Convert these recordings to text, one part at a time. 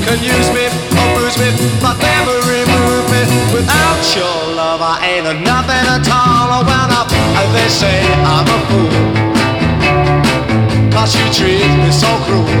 can use me or bruise me, but never remove me. Without your love I ain't nothing at all. Oh, well now, they say I'm a fool, 'cause you treat me so cruel.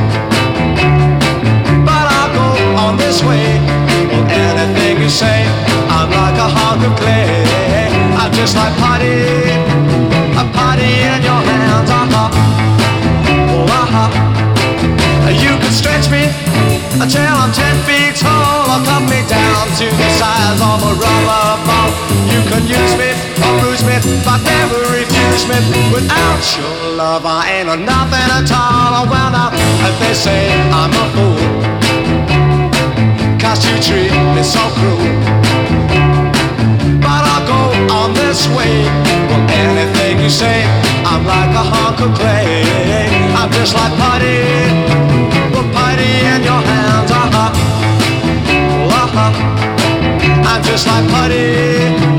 But I'll go on this way. Well, anything you say, I'm like a hunk of clay. I'm just like putty, a putty in your hands. Oh, you can stretch me until I'm 10 feet tall, or cut me down to the size of a rubber ball. You can use me or bruise me, but never refuse me. Without your love I ain't nothing at all. Oh, well now, if they say I'm a fool, 'cause you treat me so cruel. But I'll go on this way. Well, anything you say, I'm like a hunk of clay. I'm just like putty, well, putty in your hands. I'm just like putty.